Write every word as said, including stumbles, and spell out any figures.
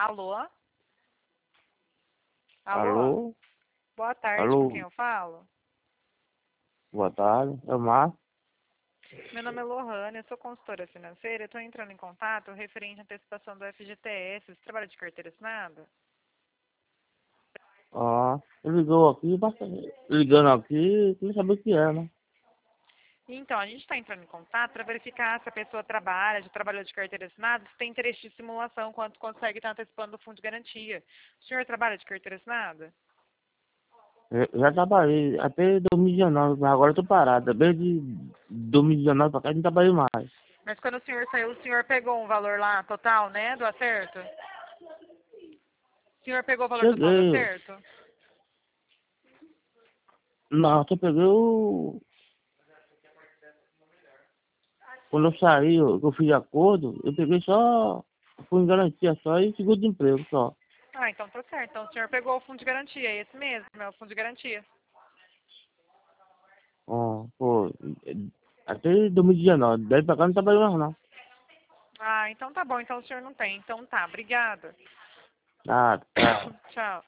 Alô? Alô? Alô? Boa tarde, Alô? com quem eu falo? Boa tarde, é o Márcio. Meu nome é Lohane, eu sou consultora financeira, eu estou entrando em contato referente à antecipação do F G T S. Você trabalha de carteira assinada? Ó, ele ligou aqui, basta- ligando aqui, queria saber o que é, né? Então, a gente está entrando em contato para verificar se a pessoa trabalha, já trabalhou de carteira assinada, se tem interesse de simulação, quanto consegue estar antecipando o fundo de garantia. O senhor trabalha de carteira assinada? Eu já trabalhei até dois mil e dezenove, mas agora eu tô parado. Desde dois mil e dezenove pra cá eu não trabalhei mais. Mas quando o senhor saiu, o senhor pegou um valor lá total, né, do acerto? O senhor pegou o valor total do Cheguei, acerto? não, só peguei o... Quando eu saí, eu, eu fiz acordo, eu peguei só... Fui em garantia só e seguro de emprego só. Ah, então tá certo. Então o senhor pegou o fundo de garantia, é esse mesmo, é o fundo de garantia. Ó, pô, até dois mil e dezenove, daí pra cá eu não trabalhei mais não. Ah, então tá bom, então o senhor não tem. Então tá, obrigada. Ah, tá. Tchau.